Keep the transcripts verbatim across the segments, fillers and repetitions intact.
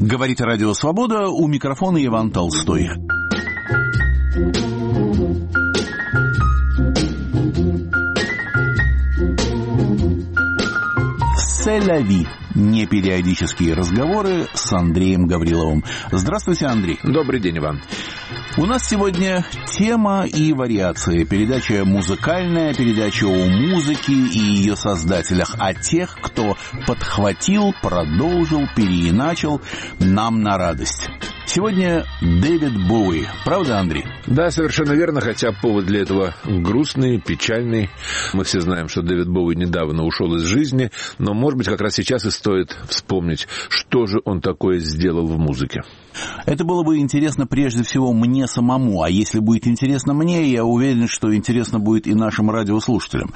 Говорит Радио Свобода, у микрофона Иван Толстой. «Селяви». Непериодические разговоры с Андреем Гавриловым. Здравствуйте, Андрей. Добрый день, Иван. У нас сегодня тема и вариации. Передача музыкальная, передача о музыке и ее создателях, о тех, кто подхватил, продолжил, переиначил нам на радость. Сегодня Дэвид Боуи. Правда, Андрей? Да, совершенно верно, хотя повод для этого грустный, печальный. Мы все знаем, что Дэвид Боуи недавно ушел из жизни, но, может быть, как раз сейчас и стоит вспомнить, что же он такое сделал в музыке. Это было бы интересно прежде всего мне самому, а если будет интересно мне, я уверен, что интересно будет и нашим радиослушателям.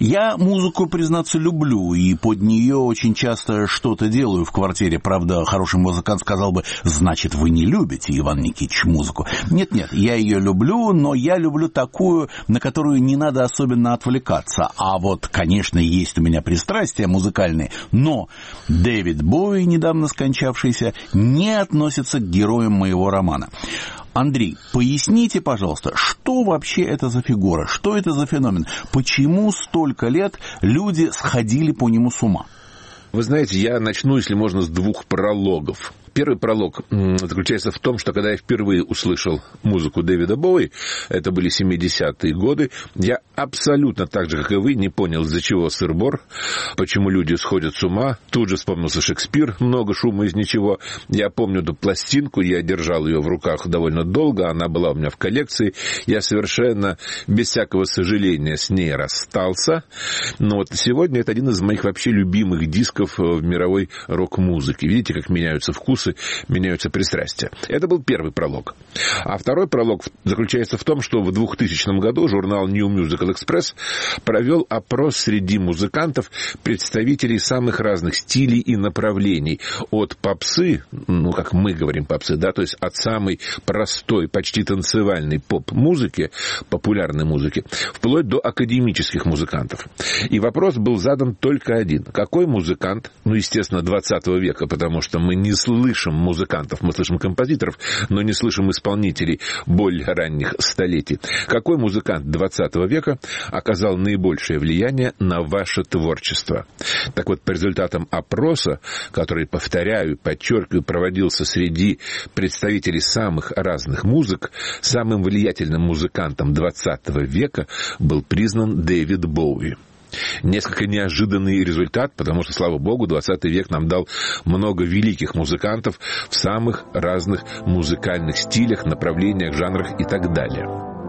Я музыку, признаться, люблю, и под нее очень часто что-то делаю в квартире. Правда, хороший музыкант сказал бы: значит, вы не любите, Иван Никитич, музыку. Нет-нет, я ее люблю, но я люблю такую, на которую не надо особенно отвлекаться. А вот, конечно, есть у меня пристрастия музыкальные, но Дэвид Боуи, недавно скончавшийся, не относится к героям моего романа. Андрей, поясните, пожалуйста, что вообще это за фигура, что это за феномен, почему столько лет люди сходили по нему с ума? Вы знаете, я начну, если можно, с двух прологов. Первый пролог заключается в том, что когда я впервые услышал музыку Дэвида Боуи, это были семидесятые годы, я абсолютно так же, как и вы, не понял, из-за чего сыр-бор, почему люди сходят с ума. Тут же вспомнился Шекспир, много шума из ничего. Я помню эту пластинку, я держал ее в руках довольно долго, она была у меня в коллекции. Я совершенно без всякого сожаления с ней расстался. Но вот сегодня это один из моих вообще любимых дисков в мировой рок-музыке. Видите, как меняются вкусы, меняются пристрастия. Это был первый пролог. А второй пролог заключается в том, что в двухтысячном году журнал New Musical Express провел опрос среди музыкантов, представителей самых разных стилей и направлений. От попсы, ну, как мы говорим попсы, да, то есть от самой простой, почти танцевальной поп-музыки, популярной музыки, вплоть до академических музыкантов. И вопрос был задан только один. Какой музыкант, ну, естественно, двадцатого века, потому что мы не слышим музыкантов, мы слышим композиторов, но не слышим исполнителей более ранних столетий. Какой музыкант двадцатого века оказал наибольшее влияние на ваше творчество? Так вот, по результатам опроса, который, повторяю, подчеркиваю, проводился среди представителей самых разных музык, самым влиятельным музыкантом двадцатого века был признан Дэвид Боуи. Несколько неожиданный результат, потому что, слава богу, двадцатый век нам дал много великих музыкантов в самых разных музыкальных стилях, направлениях, жанрах и так далее.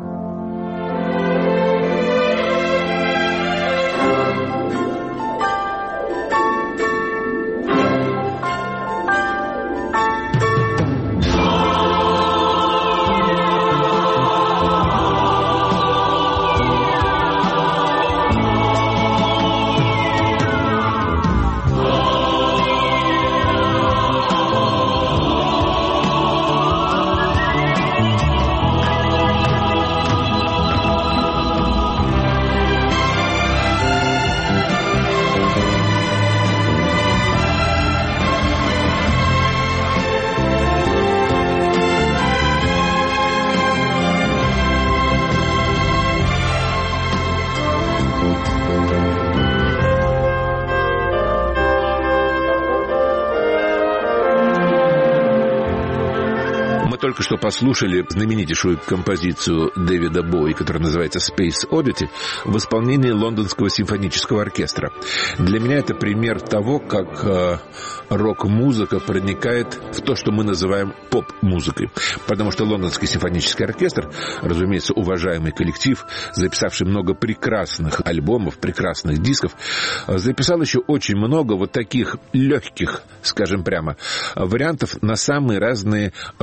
Только что послушали знаменитейшую композицию Дэвида Боуи, которая называется «Space Oddity», в исполнении Лондонского симфонического оркестра. Для меня это пример того, как э, рок-музыка проникает в то, что мы называем поп-музыкой. Потому что Лондонский симфонический оркестр, разумеется, уважаемый коллектив, записавший много прекрасных альбомов, прекрасных дисков, записал еще очень много вот таких легких, скажем прямо, вариантов на самые разные рок-темы.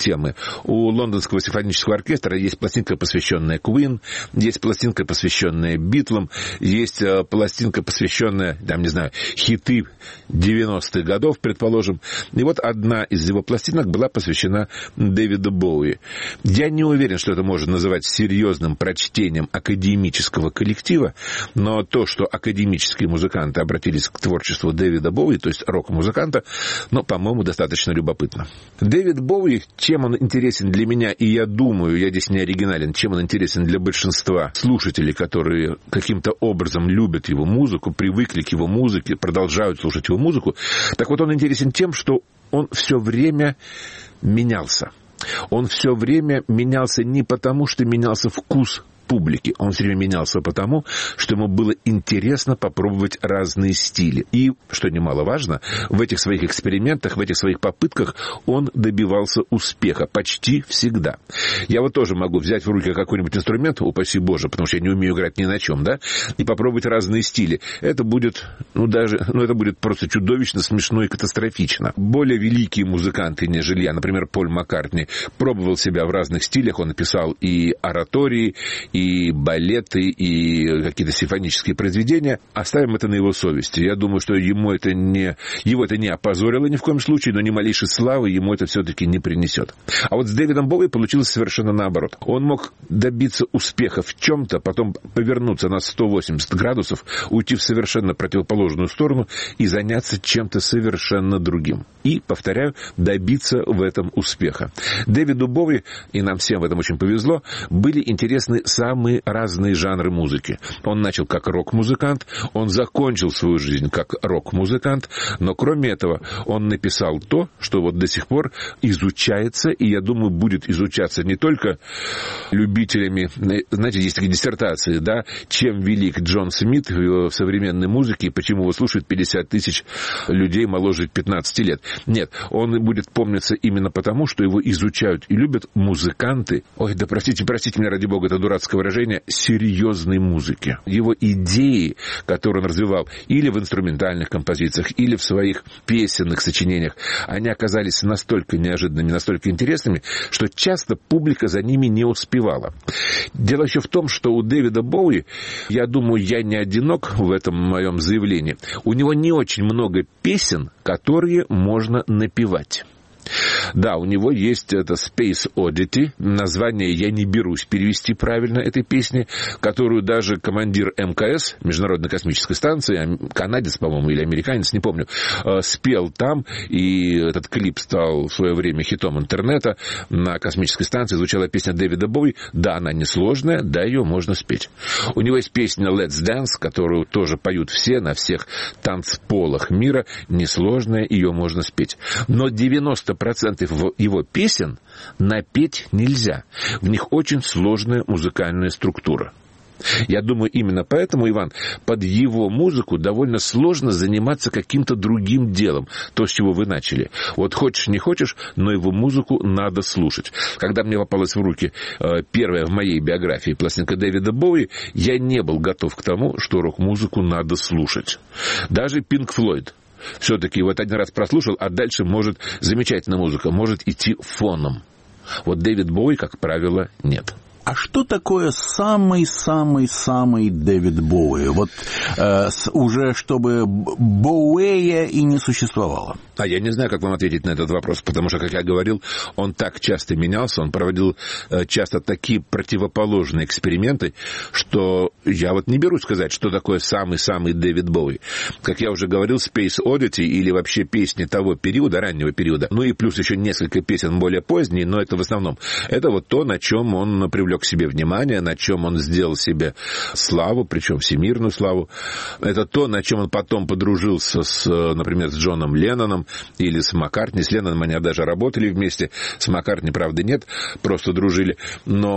темы. У Лондонского симфонического оркестра есть пластинка, посвященная Queen, есть пластинка, посвященная Битлам, есть пластинка, посвященная, там, не знаю, хиты девяностых годов, предположим. И вот одна из его пластинок была посвящена Дэвиду Боуи. Я не уверен, что это можно называть серьезным прочтением академического коллектива, но то, что академические музыканты обратились к творчеству Дэвида Боуи, то есть рок-музыканта, ну, по-моему, достаточно любопытно. Дэвид Боуи, чем он интересен для меня, и я думаю, я здесь не оригинален, чем он интересен для большинства слушателей, которые каким-то образом любят его музыку, привыкли к его музыке, продолжают слушать его музыку, так вот он интересен тем, что он все время менялся. Он все время менялся не потому, что менялся вкус публики. Он все время менялся потому, что ему было интересно попробовать разные стили. И, что немаловажно, в этих своих экспериментах, в этих своих попытках он добивался успеха почти всегда. Я вот тоже могу взять в руки какой-нибудь инструмент, упаси Боже, потому что я не умею играть ни на чем, да, и попробовать разные стили. Это будет, ну, даже, ну, это будет просто чудовищно, смешно и катастрофично. Более великие музыканты, нежели я, например, Поль Маккартни, пробовал себя в разных стилях. Он написал и оратории, и балеты, и какие-то симфонические произведения. Оставим это на его совести. Я думаю, что ему это не, его это не опозорило ни в коем случае, но ни малейшей славы ему это все-таки не принесет. А вот с Дэвидом Боуи получилось совершенно наоборот. Он мог добиться успеха в чем-то, потом повернуться на сто восемьдесят градусов, уйти в совершенно противоположную сторону и заняться чем-то совершенно другим. И, повторяю, добиться в этом успеха. Дэвиду Боуи, и нам всем в этом очень повезло, были интересны самые разные жанры музыки. Он начал как рок-музыкант, он закончил свою жизнь как рок-музыкант, но кроме этого он написал то, что вот до сих пор изучается, и, я думаю, будет изучаться не только любителями, знаете, есть такие диссертации, да, чем велик Джон Смит в современной музыке, и почему его слушают пятьдесят тысяч людей моложе пятнадцати лет. Нет, он будет помниться именно потому, что его изучают и любят музыканты, ой, да простите, простите меня, ради бога, это дурацкое выражение, серьезной музыки. Его идеи, которые он развивал или в инструментальных композициях, или в своих песенных сочинениях, они оказались настолько неожиданными, настолько интересными, что часто публика за ними не успевала. Дело еще в том, что у Дэвида Боуи, я думаю, я не одинок в этом моем заявлении, у него не очень много песен, которые можно напевать. Да, у него есть это Space Oddity, название я не берусь перевести правильно этой песни, которую даже командир эм ка эс, Международной космической станции, канадец, по-моему, или американец, не помню, спел там, и этот клип стал в свое время хитом интернета. На космической станции звучала песня Дэвида Боуи. Да, она несложная, да, ее можно спеть. У него есть песня Let's Dance, которую тоже поют все на всех танцполах мира. Несложная, ее можно спеть. Но девяносто процентов его песен напеть нельзя. В них очень сложная музыкальная структура. Я думаю, именно поэтому, Иван, под его музыку довольно сложно заниматься каким-то другим делом, то, с чего вы начали. Вот хочешь, не хочешь, но его музыку надо слушать. Когда мне попалась в руки э, первая в моей биографии пластинка Дэвида Боуи, я не был готов к тому, что рок-музыку надо слушать. Даже Pink Floyd. Все-таки вот один раз прослушал, а дальше может замечательная музыка, может идти фоном. Вот Дэвид Боуи, как правило, нет. А что такое самый-самый-самый Дэвид Боуи? Вот э, с, уже чтобы Боуэя и не существовало. А я не знаю, как вам ответить на этот вопрос, потому что, как я говорил, он так часто менялся, он проводил э, часто такие противоположные эксперименты, что я вот не берусь сказать, что такое самый-самый Дэвид Боуи. Как я уже говорил, Space Oddity или вообще песни того периода, раннего периода, ну и плюс еще несколько песен более поздние, но это в основном, это вот то, на чем он привлек к себе внимание, на чем он сделал себе славу, причем всемирную славу. Это то, на чем он потом подружился, с, например, с Джоном Ленноном или с Маккартни. С Ленноном они даже работали вместе. С Маккартни, правда, нет, просто дружили. Но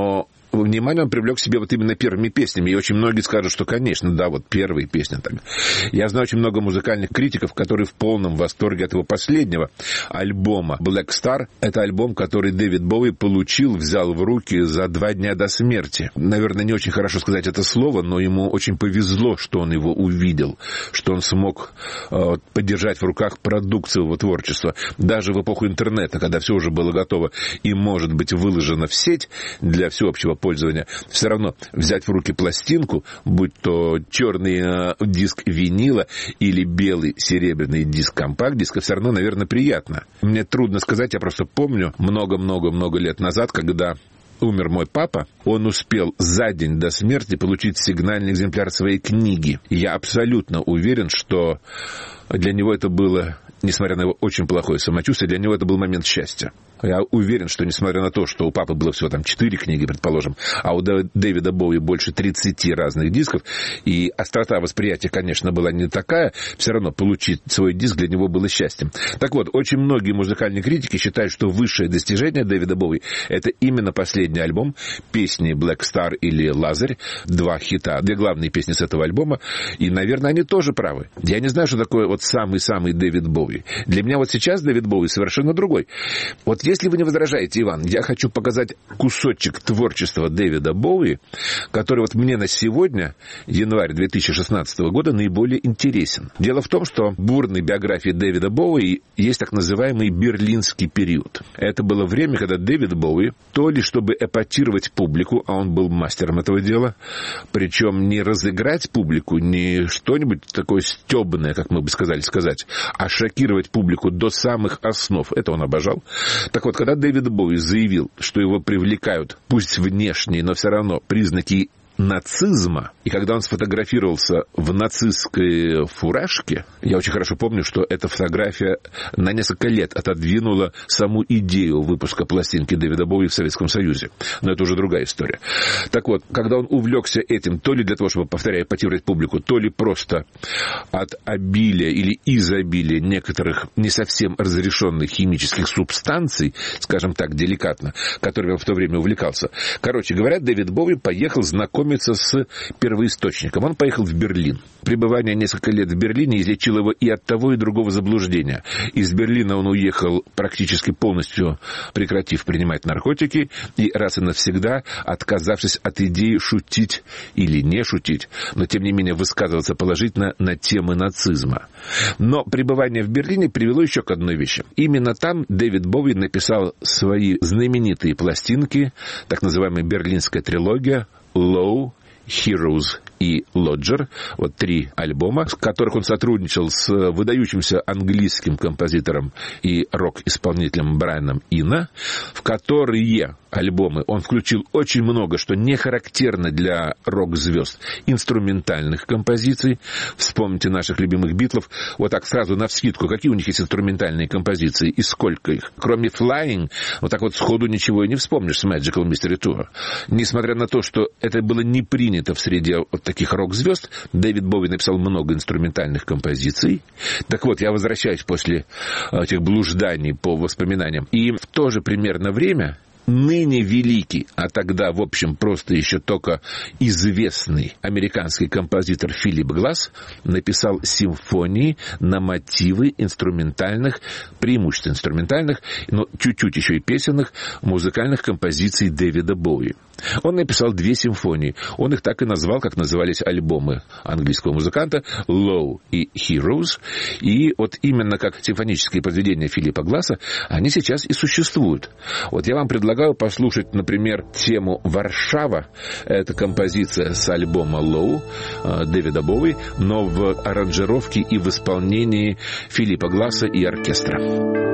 внимание он привлек к себе вот именно первыми песнями. И очень многие скажут, что, конечно, да, вот первые песни. Так. Я знаю очень много музыкальных критиков, которые в полном восторге от его последнего альбома Black Star. Это альбом, который Дэвид Боуи получил, взял в руки за два дня до смерти. Наверное, не очень хорошо сказать это слово, но ему очень повезло, что он его увидел, что он смог э, подержать в руках продукцию его творчества. Даже в эпоху интернета, когда все уже было готово и может быть выложено в сеть для всеобщего пользования, все равно взять в руки пластинку, будь то черный э, диск винила или белый серебряный диск компакт-диска, все равно, наверное, приятно. Мне трудно сказать, я просто помню много-много-много лет назад, когда умер мой папа, он успел за день до смерти получить сигнальный экземпляр своей книги. И я абсолютно уверен, что для него это было, несмотря на его очень плохое самочувствие, для него это был момент счастья. Я уверен, что несмотря на то, что у папы было всего там четыре книги, предположим, а у Дэвида Боуи больше тридцати разных дисков, и острота восприятия, конечно, была не такая, все равно получить свой диск для него было счастьем. Так вот, очень многие музыкальные критики считают, что высшее достижение Дэвида Боуи — это именно последний альбом, песни Black Star или Лазарь, два хита, две главные песни с этого альбома, и, наверное, они тоже правы. Я не знаю, что такое вот самый-самый Дэвид Боуи. Для меня вот сейчас Дэвид Боуи совершенно другой. Вот если вы не возражаете, Иван, я хочу показать кусочек творчества Дэвида Боуи, который вот мне на сегодня, январь две тысячи шестнадцатого года, наиболее интересен. Дело в том, что в бурной биографии Дэвида Боуи есть так называемый берлинский период. Это было время, когда Дэвид Боуи, то ли чтобы эпатировать публику, а он был мастером этого дела, причем не разыграть публику, не что-нибудь такое стебное, как мы бы сказали сказать, а шокировать публику до самых основ. Это он обожал. Так вот, когда Дэвид Боуи заявил, что его привлекают, пусть внешние, но все равно признаки нацизма, и когда он сфотографировался в нацистской фуражке, я очень хорошо помню, что эта фотография на несколько лет отодвинула саму идею выпуска пластинки Дэвида Боуи в Советском Союзе. Но это уже другая история. Так вот, когда он увлекся этим, то ли для того, чтобы, повторяю, эпатировать публику, то ли просто от обилия или изобилия некоторых не совсем разрешенных химических субстанций, скажем так, деликатно, которыми он в то время увлекался. Короче говоря, Дэвид Боуи поехал знакомиться с первоисточником. Он поехал в Берлин. Пребывание несколько лет в Берлине излечило его и от того, и другого заблуждения. Из Берлина он уехал, практически полностью прекратив принимать наркотики и раз и навсегда отказавшись от идеи шутить или не шутить, но тем не менее высказываться положительно на темы нацизма. Но пребывание в Берлине привело еще к одной вещи. Именно там Дэвид Боуи написал свои знаменитые пластинки, так называемая берлинская трилогия «Low», «Heroes» и «Lodger», вот три альбома, с которых он сотрудничал с выдающимся английским композитором и рок-исполнителем Брайаном Ино, в которые альбомы он включил очень много, что не характерно для рок-звезд, инструментальных композиций. Вспомните наших любимых Битлов. Вот так сразу навскидку, какие у них есть инструментальные композиции и сколько их. Кроме «Flying», вот так вот сходу ничего и не вспомнишь с Magical Mystery Tour. Несмотря на то, что это было не принято в среде вот таких рок-звезд, Дэвид Боуи написал много инструментальных композиций. Так вот, я возвращаюсь после этих блужданий по воспоминаниям. И в то же примерно время ныне великий, а тогда, в общем, просто еще только известный американский композитор Филипп Гласс написал симфонии на мотивы инструментальных, преимущественно инструментальных, но чуть-чуть еще и песенных музыкальных композиций Дэвида Боуи. Он написал две симфонии. Он их так и назвал, как назывались альбомы английского музыканта, «Low» и «Heroes». И вот именно как симфонические произведения Филиппа Гласса, они сейчас и существуют. Вот я вам предлагаю послушать, например, тему «Варшава». Это композиция с альбома «Low» Дэвида Боуи, но в аранжировке и в исполнении Филиппа Гласса и оркестра.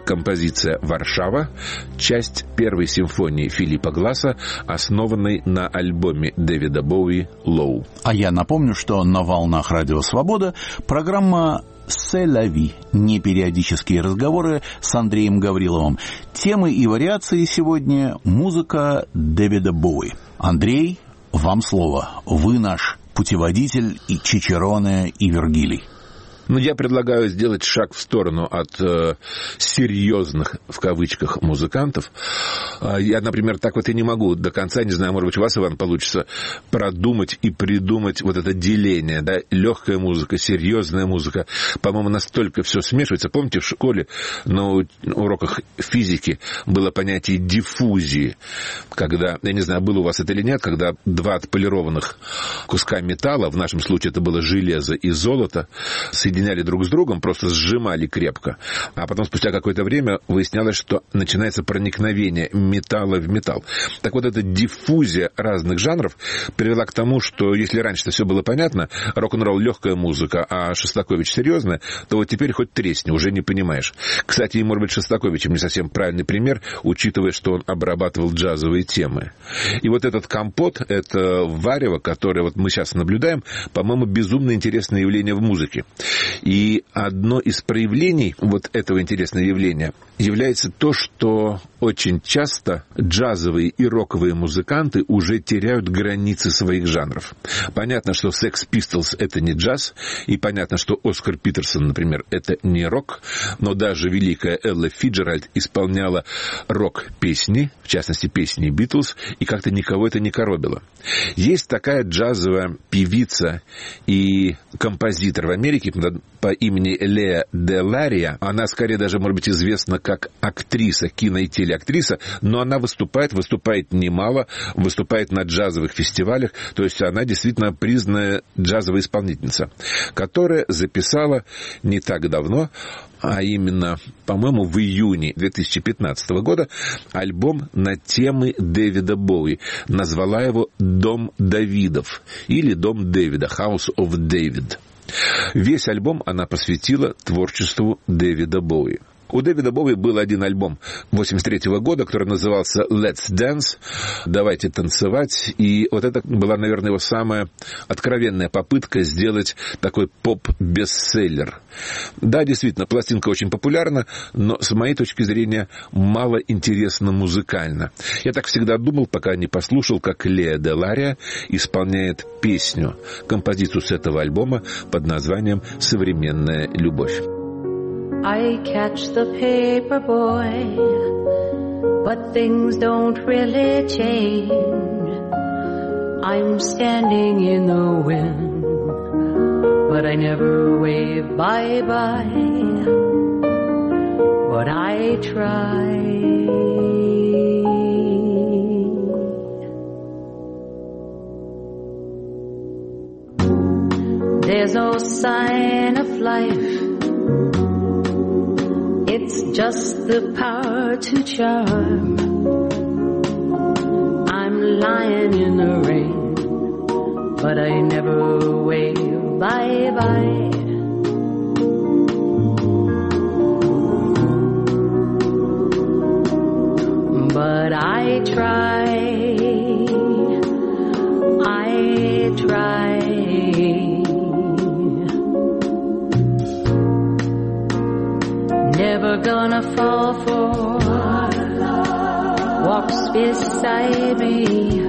композиция «Варшава», часть первой симфонии Филиппа Гласса, основанной на альбоме Дэвида Боуи «Low». А я напомню, что на волнах Радио Свобода программа «C'est la vie», непериодические разговоры с Андреем Гавриловым. Темы и вариации сегодня – музыка Дэвида Боуи. Андрей, вам слово. Вы наш путеводитель и Чичероне, и Вергилий. Ну, я предлагаю сделать шаг в сторону от э, серьезных, в кавычках, музыкантов. Я, например, так вот и не могу до конца, не знаю, может быть, у вас, Иван, получится продумать и придумать вот это деление, да, легкая музыка, серьезная музыка. По-моему, настолько все смешивается. Помните, в школе на уроках физики было понятие диффузии, когда, я не знаю, было у вас это или нет, когда два отполированных куска металла, в нашем случае это было железо и золото, соединяли друг с другом, просто сжимали крепко. А потом, спустя какое-то время, выяснялось, что начинается проникновение металла в металл. Так вот, эта диффузия разных жанров привела к тому, что если раньше это все было понятно, рок-н-ролл легкая музыка, а Шостакович серьезная, то вот теперь хоть тресни, уже не понимаешь. Кстати, может быть, Шостакович не совсем правильный пример, учитывая, что он обрабатывал джазовые темы. И вот этот компот, это варево, которое вот мы сейчас наблюдаем, по-моему, безумно интересное явление в музыке. И одно из проявлений вот этого интересного явления является то, что очень часто джазовые и роковые музыканты уже теряют границы своих жанров. Понятно, что Sex Pistols — это не джаз, и понятно, что Оскар Питерсон, например, это не рок, но даже великая Элла Фиджеральд исполняла рок-песни, в частности, песни Битлз, и как-то никого это не коробило. Есть такая джазовая певица и композитор в Америке по имени Леа Делария. Она скорее даже, может быть, известна как актриса, кино- и телеактриса, но она выступает, выступает немало, выступает на джазовых фестивалях, то есть она действительно признанная джазовая исполнительница, которая записала не так давно, а именно, по-моему, в июне две тысячи пятнадцатого года, альбом на темы Дэвида Боуи. Назвала его «Дом Давидов» или «Дом Дэвида», «House of David». Весь альбом она посвятила творчеству Дэвида Боуи. У Дэвида Боуи был один альбом восемьдесят третьего года, который назывался «Let's Dance», «Давайте танцевать». И вот это была, наверное, его самая откровенная попытка сделать такой поп-бестселлер. Да, действительно, пластинка очень популярна, но, с моей точки зрения, мало интересна музыкально. Я так всегда думал, пока не послушал, как Леа Делария исполняет песню, композицию с этого альбома под названием «Современная любовь». I catch the paper boy, but things don't really change. I'm standing in the wind, but I never wave bye-bye. But I try. There's no sign of life. It's just the power to charm. I'm lying in the rain, but I never wave bye-bye. But I try, I try. Never gonna fall for walks beside me,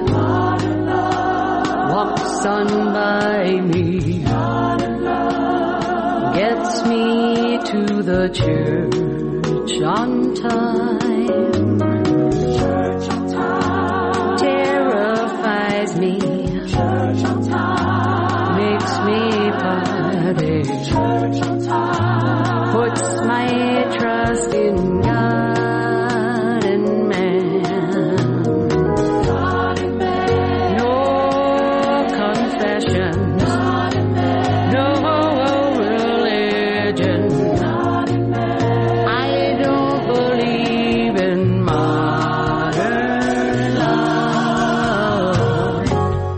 walks on by me, gets me to the church on time, terrifies me, makes me party, puts my trust in God and man. No confessions, no religion. I don't believe in modern love.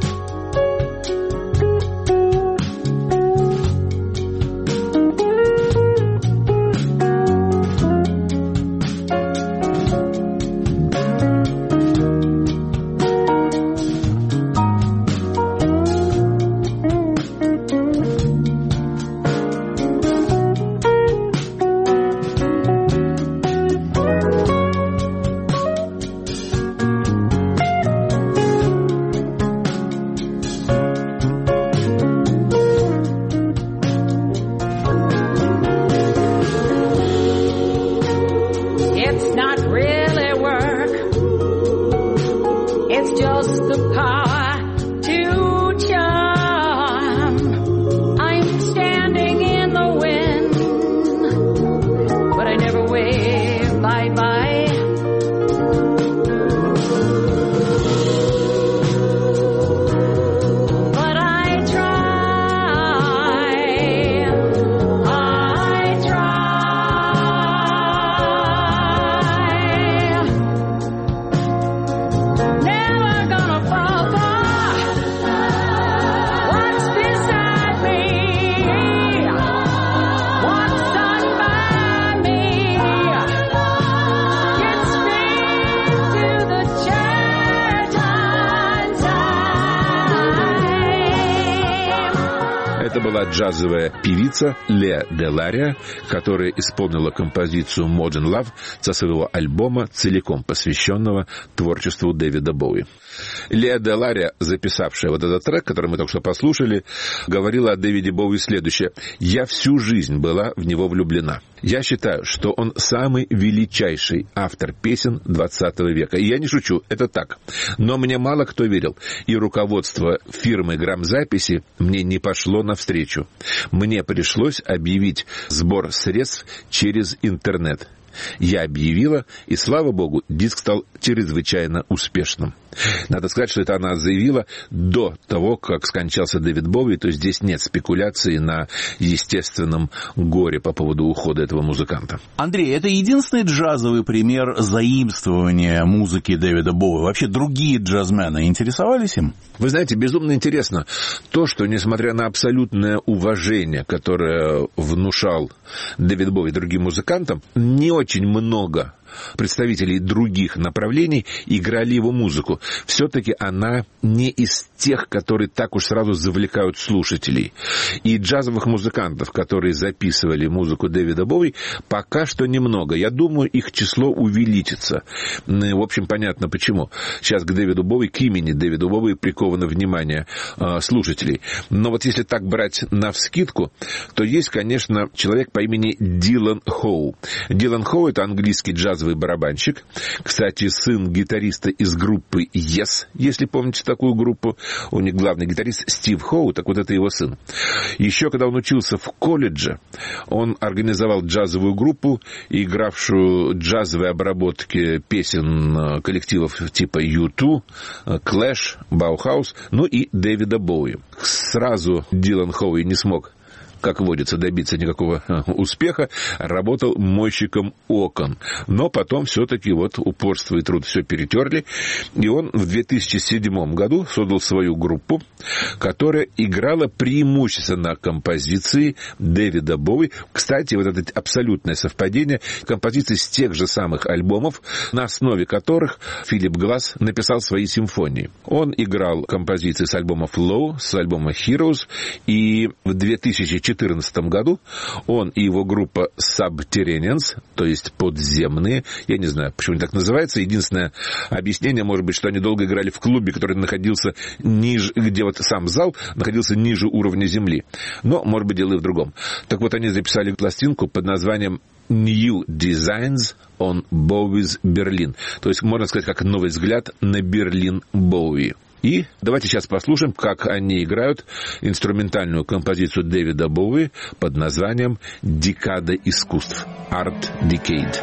Это была джазовая певица Леа Делария, которая исполнила композицию «Modern Love» со своего альбома, целиком посвященного творчеству Дэвида Боуи. Леа Делария, записавшая вот этот трек, который мы только что послушали, говорила о Дэвиде Боуи следующее: «Я всю жизнь была в него влюблена. Я считаю, что он самый величайший автор песен двадцатого века. И я не шучу, это так. Но мне мало кто верил, и руководство фирмы грамзаписи мне не пошло навстречу. Мне пришлось объявить сбор средств через интернет. Я объявила, и, слава богу, диск стал чрезвычайно успешным». Надо сказать, что это она заявила до того, как скончался Дэвид Боуи, то есть здесь нет спекуляции на естественном горе по поводу ухода этого музыканта. Андрей, это единственный джазовый пример заимствования музыки Дэвида Боуи. Вообще другие джазмены интересовались им? Вы знаете, безумно интересно то, что, несмотря на абсолютное уважение, которое внушал Дэвид Боуи другим музыкантам, не очень много представителей других направлений играли его музыку. Все-таки она не из тех, которые так уж сразу завлекают слушателей. И джазовых музыкантов, которые записывали музыку Дэвида Боуи, пока что немного. Я думаю, их число увеличится. В общем, понятно почему. Сейчас к Дэвиду Боуи, к имени Дэвида Боуи приковано внимание э, слушателей. Но вот если так брать навскидку, то есть, конечно, человек по имени Дилан Хоу. Дилан Хоу — это английский джазовый барабанщик. Кстати, сын гитариста из группы Yes, если помните такую группу. У них главный гитарист Стив Хоу, так вот это его сын. Еще когда он учился в колледже, он организовал джазовую группу, игравшую джазовые обработки песен коллективов типа ю ту, Clash, Bauhaus, ну и Дэвида Боуи. Сразу Дилан Хоуи не смог, как водится, добиться никакого успеха, работал мойщиком окон. Но потом все-таки вот упорство и труд все перетерли, и он в две тысячи седьмом году создал свою группу, которая играла преимущественно композиции Дэвида Боуи. Кстати, вот это абсолютное совпадение, композиции с тех же самых альбомов, на основе которых Филипп Гласс написал свои симфонии. Он играл композиции с альбома Flow, с альбома Heroes, и в две тысячи четырнадцатом году он и его группа Subterraneans, то есть подземные, я не знаю, почему они так называются, единственное объяснение может быть, что они долго играли в клубе, который находился ниже, где вот сам зал находился ниже уровня земли. Но, может быть, дело и в другом. Так вот, они записали пластинку под названием New Designs on Bowie's Berlin. То есть, можно сказать, как новый взгляд на Берлин Боуи. И давайте сейчас послушаем, как они играют инструментальную композицию Дэвида Боуи под названием «Декада искусств» – «Art Decade».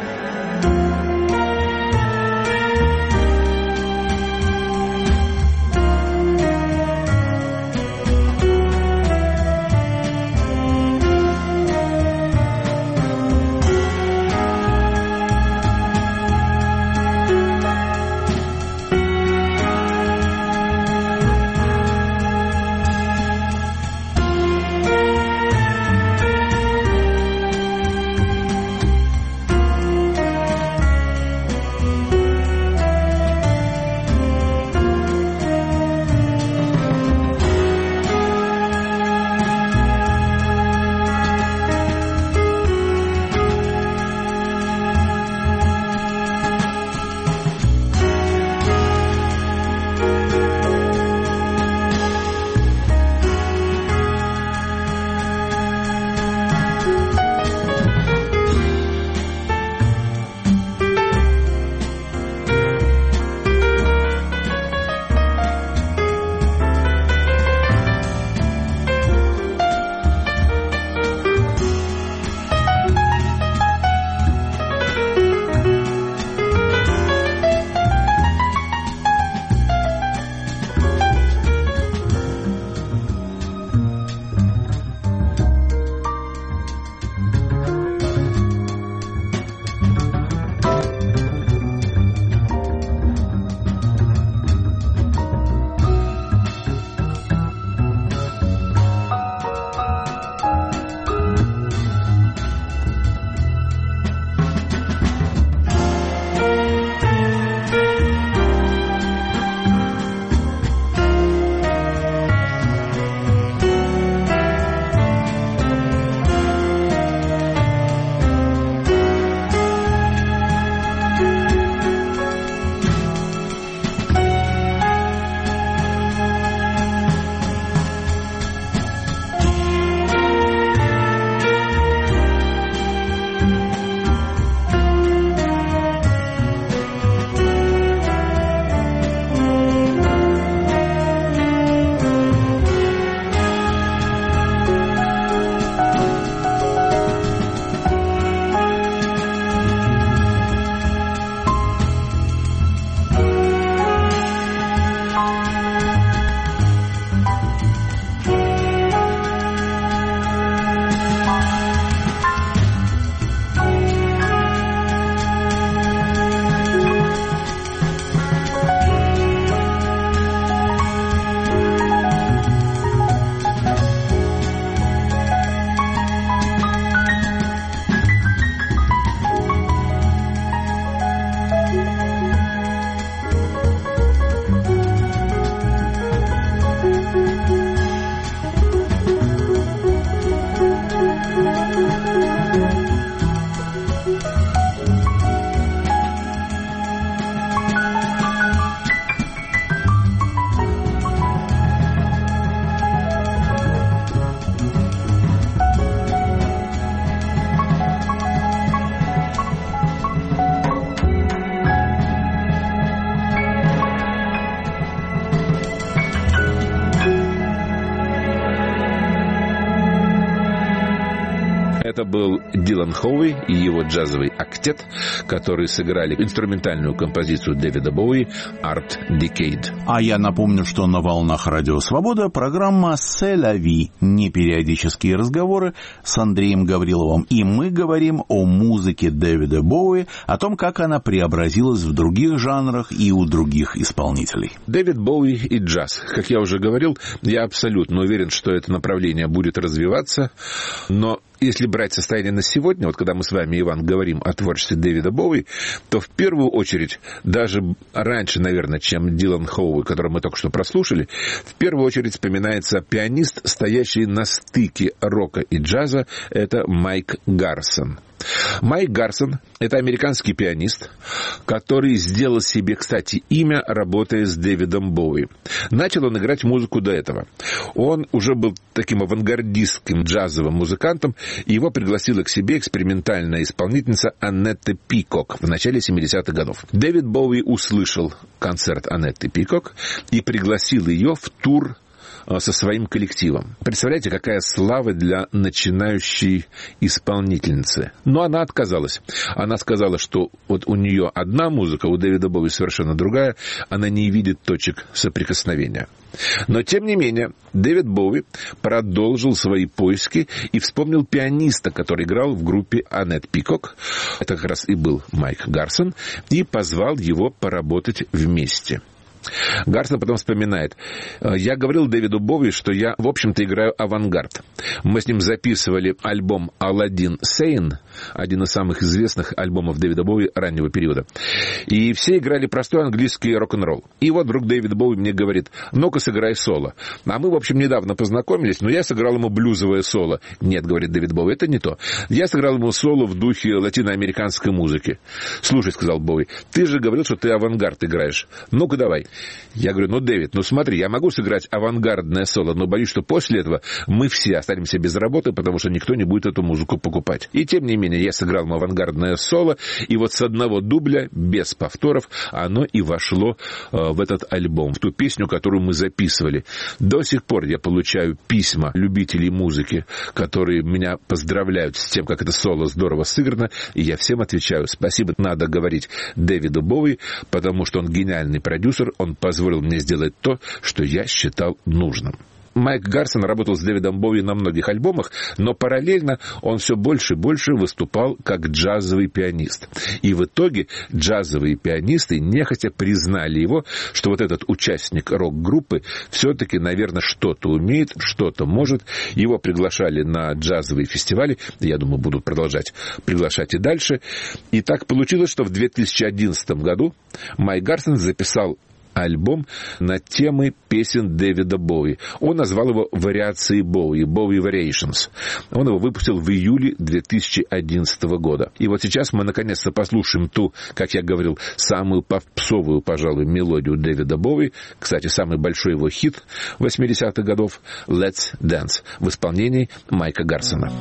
Это был Дилан Хоуи и его джазовый актет, которые сыграли инструментальную композицию Дэвида Боуи «Art Decade». А я напомню, что на волнах Радио Свобода программа «C'est la vie», непериодические разговоры с Андреем Гавриловым. И мы говорим о музыке Дэвида Боуи, о том, как она преобразилась в других жанрах и у других исполнителей. Дэвид Боуи и джаз. Как я уже говорил, я абсолютно уверен, что это направление будет развиваться, но если брать состояние на сегодня, вот когда мы с вами, Иван, говорим о творчестве Дэвида Боуи, то в первую очередь, даже раньше, наверное, чем Дилан Хоуи, которого мы только что прослушали, в первую очередь вспоминается пианист, стоящий на стыке рока и джаза, это Майк Гарсон. Майк Гарсон – это американский пианист, который сделал себе, кстати, имя, работая с Дэвидом Боуи. Начал он играть музыку до этого. Он уже был таким авангардистским джазовым музыкантом, и его пригласила к себе экспериментальная исполнительница Анетта Пикок в начале семидесятых годов. Дэвид Боуи услышал концерт Анетты Пикок и пригласил ее в тур со своим коллективом. Представляете, какая слава для начинающей исполнительницы. Но она отказалась. Она сказала, что вот у нее одна музыка, у Дэвида Боуи совершенно другая, она не видит точек соприкосновения. Но, тем не менее, Дэвид Боуи продолжил свои поиски и вспомнил пианиста, который играл в группе Анетт Пикок, это как раз и был Майк Гарсон, и позвал его поработать вместе. Гарсон потом вспоминает: «Я говорил Дэвиду Боуи, что я, в общем-то, играю авангард. Мы с ним записывали альбом «Аладдин Сейн», один из самых известных альбомов Дэвида Боуи раннего периода. И все играли простой английский рок-н-ролл. И вот вдруг Дэвид Боуи мне говорит: ну-ка, сыграй соло. А мы, в общем, недавно познакомились, но я сыграл ему блюзовое соло. Нет, говорит Дэвид Боуи, это не то. Я сыграл ему соло в духе латиноамериканской музыки. Слушай, сказал Боуи, ты же говорил, что ты авангард играешь. Ну-ка, давай. Я говорю, ну, Дэвид, ну смотри, я могу сыграть авангардное соло, но боюсь, что после этого мы все останемся без работы, потому что никто не будет эту музыку покупать. И тем не менее, я сыграл ему авангардное соло, и вот с одного дубля, без повторов, оно и вошло э, в этот альбом, в ту песню, которую мы записывали. До сих пор я получаю письма любителей музыки, которые меня поздравляют с тем, как это соло здорово сыграно, и я всем отвечаю: спасибо, надо говорить Дэвиду Боуи, потому что он гениальный продюсер, он позволил мне сделать то, что я считал нужным. Майк Гарсон работал с Дэвидом Боуи на многих альбомах, но параллельно он все больше и больше выступал как джазовый пианист. И в итоге джазовые пианисты нехотя признали его, что вот этот участник рок-группы все-таки, наверное, что-то умеет, что-то может. Его приглашали на джазовые фестивали, я думаю, будут продолжать приглашать и дальше. И так получилось, что в две тысячи одиннадцатом году Майк Гарсон записал альбом на темы песен Дэвида Боуи. Он назвал его «Вариации Боуи», «Bowie Variations». Он его выпустил в июле две тысячи одиннадцатого года. И вот сейчас мы наконец-то послушаем ту, как я говорил, самую попсовую, пожалуй, мелодию Дэвида Боуи. Кстати, самый большой его хит восьмидесятых годов «Let's Dance» в исполнении Майка Гарсона.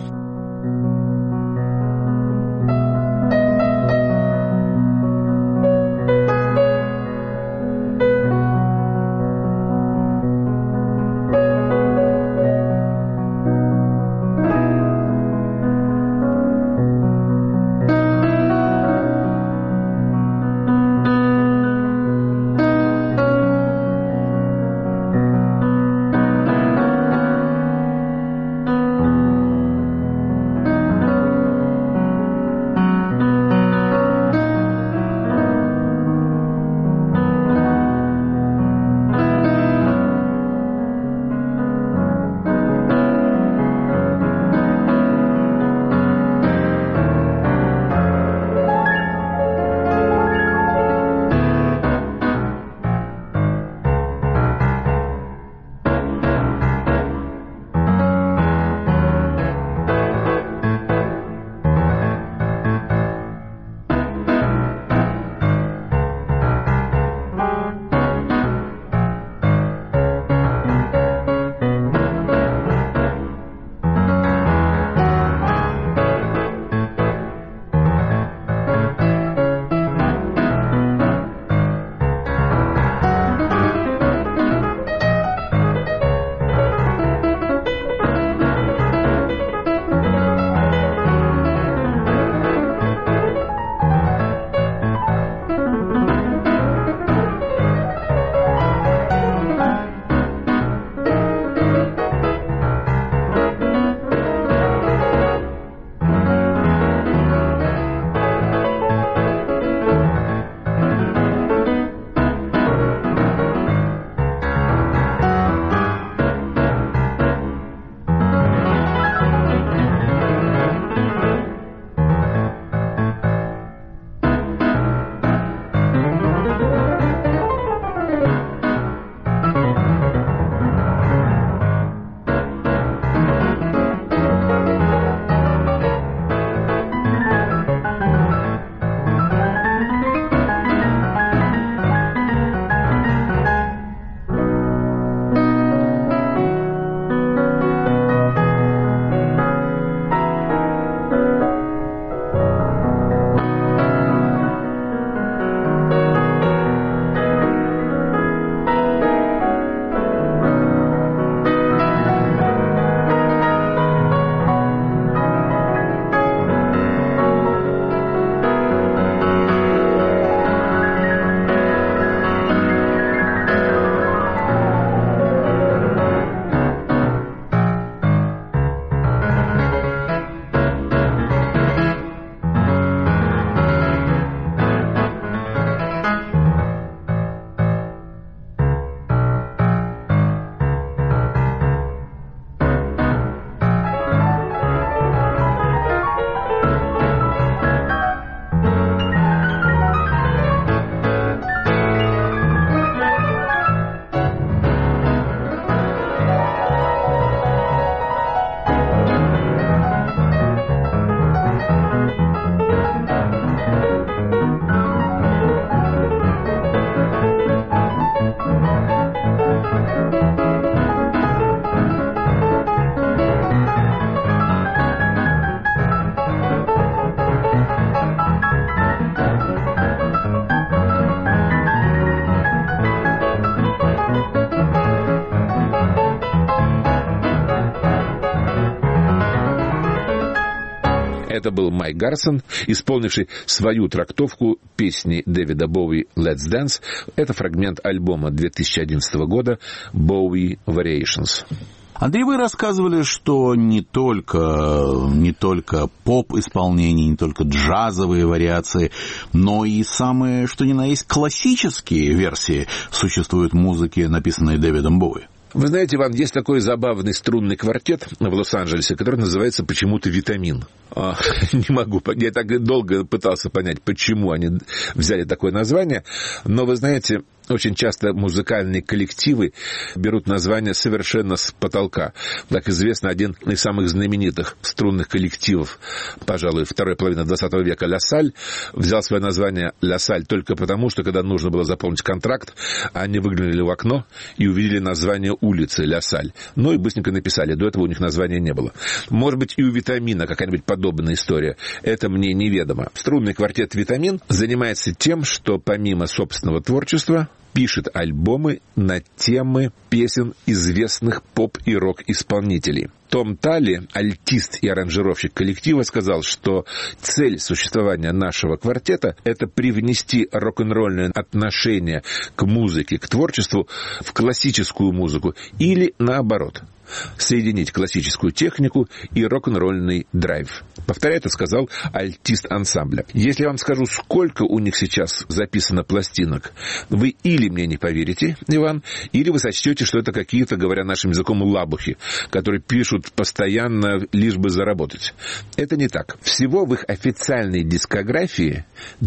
Это был Майк Гарсон, исполнивший свою трактовку песни Дэвида Боуи «Let's Dance». Это фрагмент альбома две тысячи одиннадцатого года «Bowie Variations». Андрей, вы рассказывали, что не только, не только поп-исполнение, не только джазовые вариации, но и самые, что ни на есть, классические версии существуют музыки, написанной Дэвидом Боуи. Вы знаете, Иван, есть такой забавный струнный квартет в Лос-Анджелесе, который называется почему-то «Витамин». А, не могу, я так долго пытался понять, почему они взяли такое название, но вы знаете, очень часто музыкальные коллективы берут название совершенно с потолка. Как известно, один из самых знаменитых струнных коллективов, пожалуй, второй половины двадцатого века, «Ля Саль», взял свое название «Ля Саль» только потому, что когда нужно было заполнить контракт, они выглянули в окно и увидели название улицы «Ля Саль». Ну и быстренько написали, до этого у них названия не было. Может быть, и у «Витамина» какая-нибудь подобная история. Это мне неведомо. Струнный квартет «Витамин» занимается тем, что помимо собственного творчества пишет альбомы на темы песен известных поп- и рок-исполнителей. Том Талли, альтист и аранжировщик коллектива, сказал, что цель существования нашего квартета – это привнести рок-н-ролльное отношение к музыке, к творчеству в классическую музыку или наоборот – соединить классическую технику и рок-н-ролльный драйв. Повторяю, это сказал альтист ансамбля. Если я вам скажу, сколько у них сейчас записано пластинок, вы или мне не поверите, Иван, или вы сочтете, что это какие-то, говоря нашим языком, лабухи, которые пишут постоянно, лишь бы заработать. Это не так. Всего в их официальной дискографии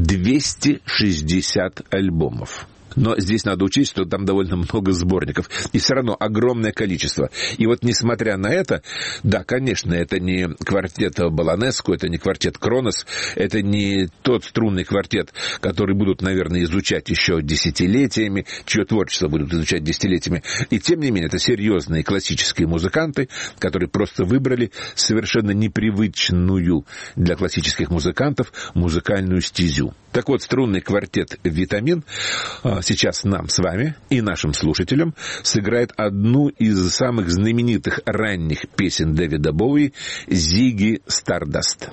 двести шестьдесят альбомов. Но здесь надо учесть, что там довольно много сборников. И все равно огромное количество. И вот несмотря на это, да, конечно, это не квартет Баланеску, это не квартет Кронос, это не тот струнный квартет, который будут, наверное, изучать еще десятилетиями, чье творчество будут изучать десятилетиями. И тем не менее, это серьезные классические музыканты, которые просто выбрали совершенно непривычную для классических музыкантов музыкальную стезю. Так вот, струнный квартет «Витамин» сейчас нам с вами и нашим слушателям сыграет одну из самых знаменитых ранних песен Дэвида Боуи «Зигги Стардаст».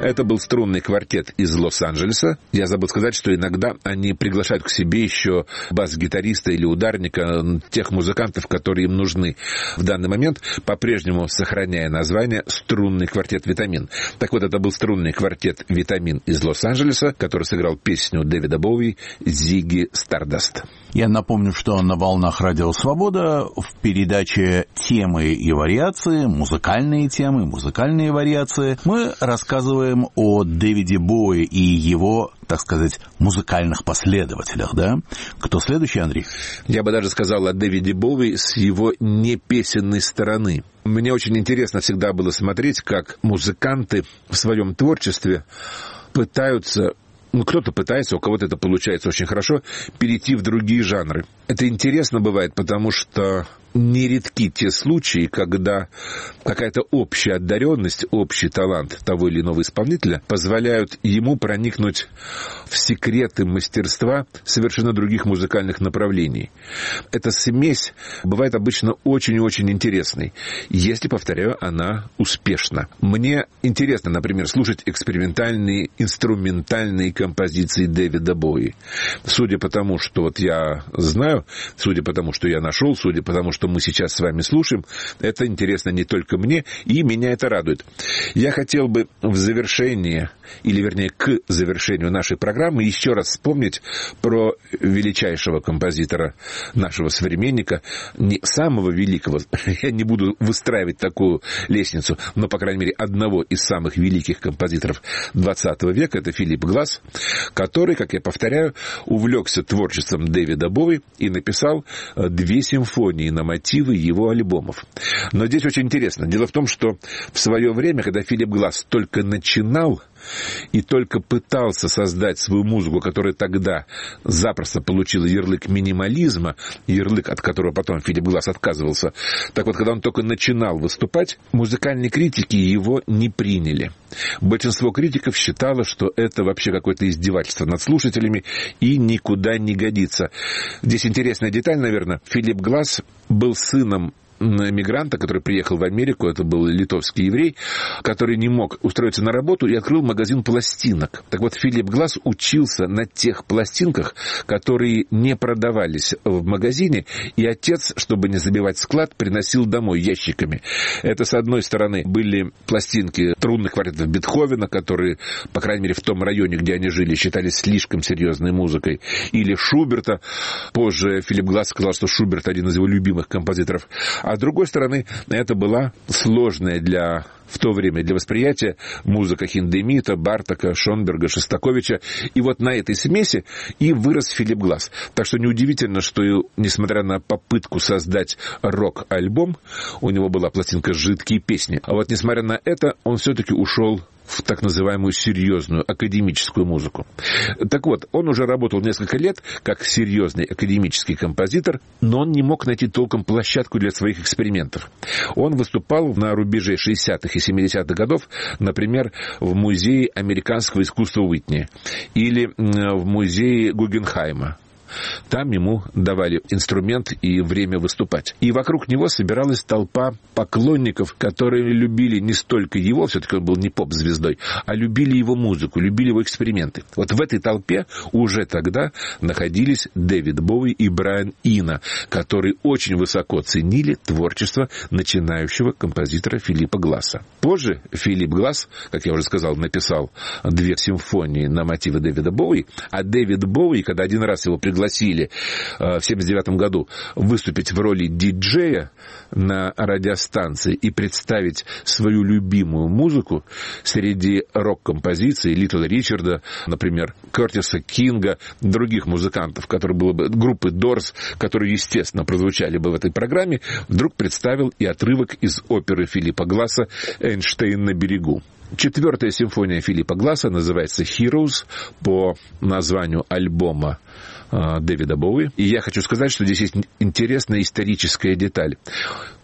Это был струнный квартет из Лос-Анджелеса. Я забыл сказать, что иногда они приглашают к себе еще бас-гитариста или ударника, тех музыкантов, которые им нужны в данный момент, по-прежнему сохраняя название «Струнный квартет Витамин». Так вот, это был струнный квартет Витамин из Лос-Анджелеса, который сыграл песню Дэвида Боуи «Зигги Стардаст». Я напомню, что на волнах Радио Свобода в передаче «Темы и вариации», музыкальные темы, музыкальные вариации, мы рассказываем о Дэвиде Боуи и его, так сказать, музыкальных последователях, да? Кто следующий, Андрей? Я бы даже сказал о Дэвиде Боуи с его непесенной стороны. Мне очень интересно всегда было смотреть, как музыканты в своем творчестве пытаются... Ну, кто-то пытается, у кого-то это получается очень хорошо, перейти в другие жанры. Это интересно бывает, потому что нередки те случаи, когда какая-то общая одаренность, общий талант того или иного исполнителя позволяют ему проникнуть в секреты мастерства совершенно других музыкальных направлений. Эта смесь бывает обычно очень-очень интересной, если, повторяю, она успешна. Мне интересно, например, слушать экспериментальные, инструментальные композиции Дэвида Боуи. Судя по тому, что вот я знаю, судя по тому, что я нашел, судя по тому, что мы сейчас с вами слушаем, это интересно не только мне, и меня это радует. Я хотел бы в завершение, или вернее к завершению нашей программы еще раз вспомнить про величайшего композитора нашего современника, не самого великого, я не буду выстраивать такую лестницу, но, по крайней мере, одного из самых великих композиторов двадцатого века, это Филипп Гласс, который, как я повторяю, увлекся творчеством Дэвида Боуи и написал две симфонии на мотивы его альбомов. Но здесь очень интересно. Дело в том, что в свое время, когда Филипп Гласс только начинал и только пытался создать свою музыку, которая тогда запросто получила ярлык минимализма, ярлык, от которого потом Филипп Гласс отказывался. Так вот, когда он только начинал выступать, музыкальные критики его не приняли. Большинство критиков считало, что это вообще какое-то издевательство над слушателями и никуда не годится. Здесь интересная деталь, наверное. Филипп Гласс был сыном эмигранта, который приехал в Америку, это был литовский еврей, который не мог устроиться на работу и открыл магазин пластинок. Так вот, Филипп Гласс учился на тех пластинках, которые не продавались в магазине, и отец, чтобы не забивать склад, приносил домой ящиками. Это, с одной стороны, были пластинки струнных квартетов Бетховена, которые, по крайней мере, в том районе, где они жили, считались слишком серьезной музыкой, или Шуберта. Позже Филипп Гласс сказал, что Шуберт один из его любимых композиторов. А с другой стороны, это была сложная для, в то время для восприятия музыка Хиндемита, Бартока, Шонберга, Шостаковича. И вот на этой смеси и вырос Филипп Гласс. Так что неудивительно, что, несмотря на попытку создать рок-альбом, у него была пластинка «Жидкие песни». А вот несмотря на это, он все-таки ушел в так называемую серьезную академическую музыку. Так вот, он уже работал несколько лет как серьезный академический композитор, но он не мог найти толком площадку для своих экспериментов. Он выступал на рубеже шестидесятых и семидесятых годов, например, в Музее американского искусства Уитни или в Музее Гугенхайма. Там ему давали инструмент и время выступать. И вокруг него собиралась толпа поклонников, которые любили не столько его, все-таки он был не поп-звездой, а любили его музыку, любили его эксперименты. Вот в этой толпе уже тогда находились Дэвид Боуи и Брайан Ино, которые очень высоко ценили творчество начинающего композитора Филиппа Гласса. Позже Филипп Гласс, как я уже сказал, написал две симфонии на мотивы Дэвида Боуи, а Дэвид Боуи, когда один раз его пригласили пригласили в семьдесят девятом году выступить в роли диджея на радиостанции и представить свою любимую музыку среди рок-композиций Литл Ричарда, например, Кертиса Кинга, других музыкантов, которые было бы, группы Дорс, которые, естественно, прозвучали бы в этой программе, вдруг представил и отрывок из оперы Филиппа Гласса «Эйнштейн на берегу». Четвертая симфония Филиппа Гласса называется «Heroes» по названию альбома Дэвида Боуи. И я хочу сказать, что здесь есть интересная историческая деталь.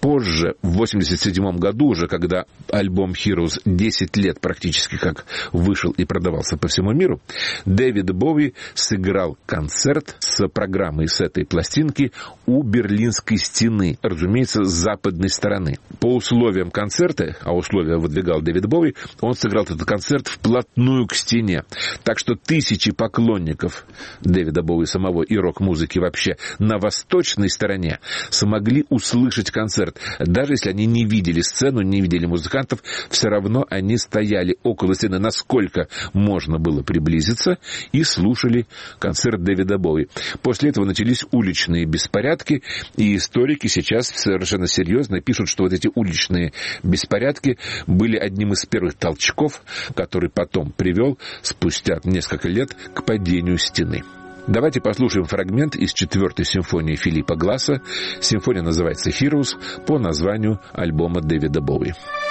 Позже, в восемьдесят седьмом году, уже когда альбом Heroes десять лет практически как вышел и продавался по всему миру, Дэвид Боуи сыграл концерт с программой с этой пластинки у Берлинской стены, разумеется, с западной стороны. По условиям концерта, а условия выдвигал Дэвид Боуи, он сыграл этот концерт вплотную к стене. Так что тысячи поклонников Дэвида Боуи самого и рок-музыки вообще на восточной стороне смогли услышать концерт. Даже если они не видели сцену, не видели музыкантов, все равно они стояли около стены, насколько можно было приблизиться, и слушали концерт Дэвида Боуи. После этого начались уличные беспорядки, и историки сейчас совершенно серьезно пишут, что вот эти уличные беспорядки были одним из первых толчков, который потом привел спустя несколько лет к падению стены. Давайте послушаем фрагмент из четвертой симфонии Филиппа Гласса. Симфония называется «Heroes» по названию альбома Дэвида Боуи.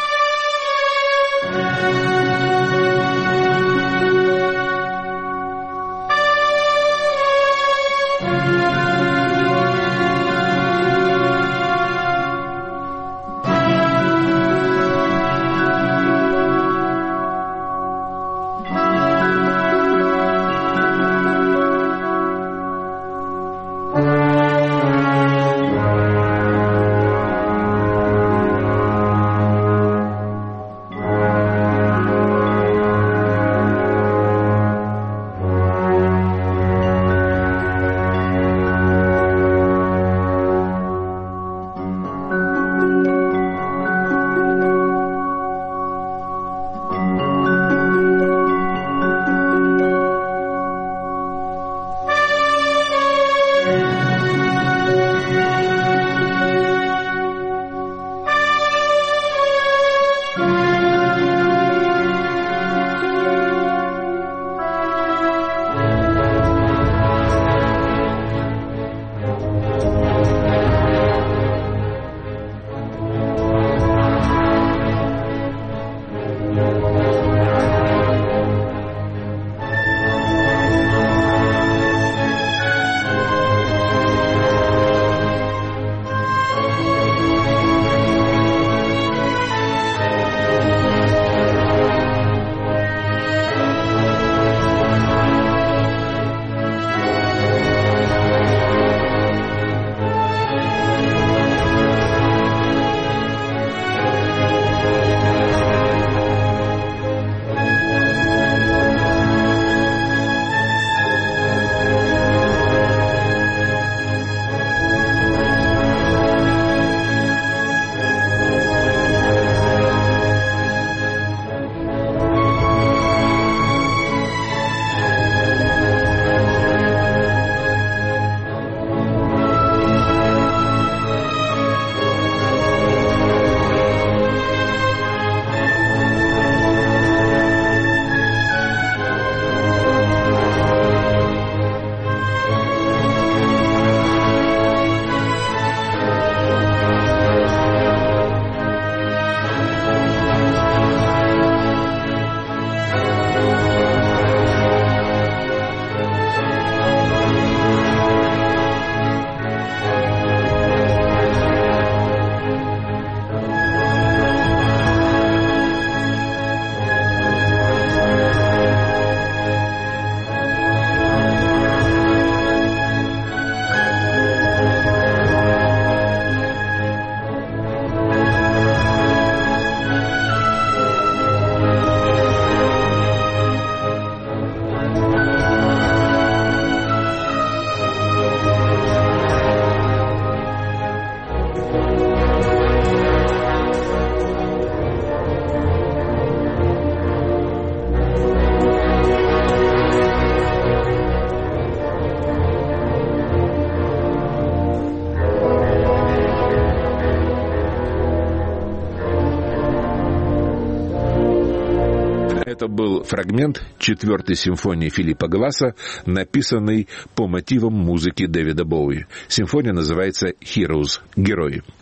Это был фрагмент четвертой симфонии Филиппа Гласса, написанный по мотивам музыки Дэвида Боуи. Симфония называется «Heroes» — «Герои».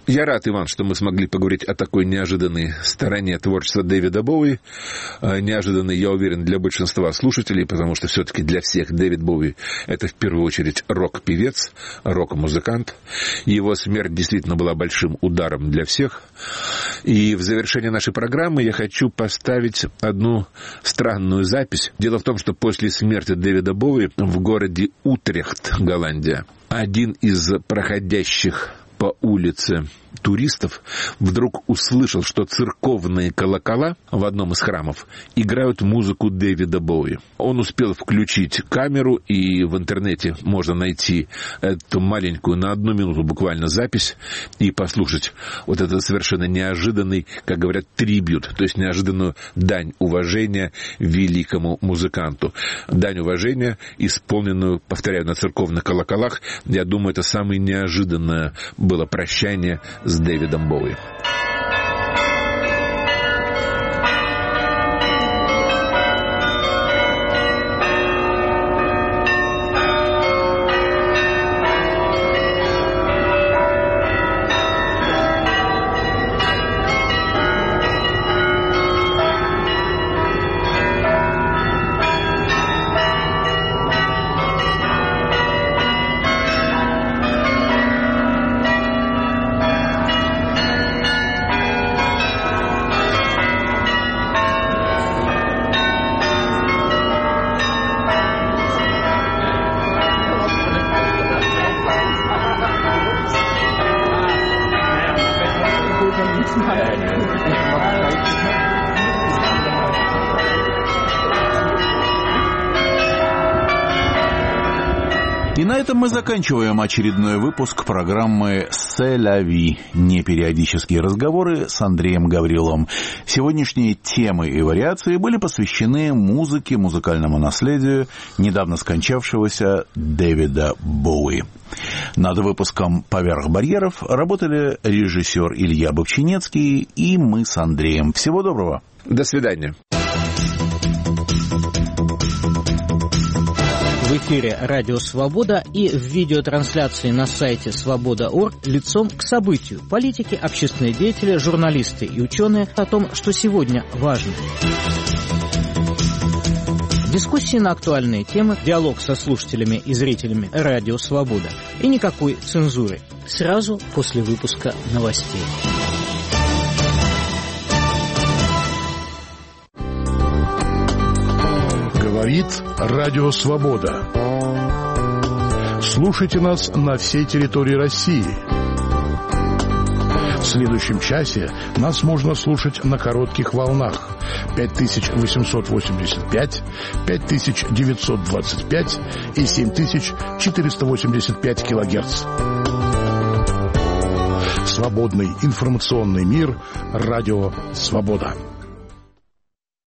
Я рад, Иван, что мы смогли поговорить о такой неожиданной стороне творчества Дэвида Боуи. Неожиданной, я уверен, для большинства слушателей, потому что все-таки для всех Дэвид Боуи — это в первую очередь рок-певец, рок-музыкант. Его смерть действительно была большим ударом для всех. И в завершение нашей программы я хочу поставить одну странную запись. Дело в том, что после смерти Дэвида Боуи в городе Утрехт, Голландия, один из проходящих по улице туристов вдруг услышал, что церковные колокола в одном из храмов играют музыку Дэвида Боуи. Он успел включить камеру, и в интернете можно найти эту маленькую, на одну минуту буквально, запись и послушать вот этот совершенно неожиданный, как говорят, трибют, то есть неожиданную дань уважения великому музыканту. Дань уважения, исполненную, повторяю, на церковных колоколах. Я думаю, это самое неожиданное было прощание с Дэвидом Боуи. И на этом мы заканчиваем очередной выпуск программы «C'est la vie» — непериодические разговоры с Андреем Гавриловым. Сегодняшние темы и вариации были посвящены музыке, музыкальному наследию недавно скончавшегося Дэвида Боуи. Над выпуском «Поверх барьеров» работали режиссер Илья Бовчинецкий и мы с Андреем. Всего доброго. До свидания. В эфире «Радио Свобода» и в видеотрансляции на сайте свобода точка орг лицом к событию. Политики, общественные деятели, журналисты и ученые о том, что сегодня важно. Дискуссии на актуальные темы, диалог со слушателями и зрителями «Радио Свобода». И никакой цензуры. Сразу после выпуска новостей. Говорит Радио Свобода. Слушайте нас на всей территории России. В следующем часе нас можно слушать на коротких волнах пять тысяч восемьсот восемьдесят пять, пять тысяч девятьсот двадцать пять и семь тысяч четыреста восемьдесят пять килогерц. Свободный информационный мир. Радио Свобода.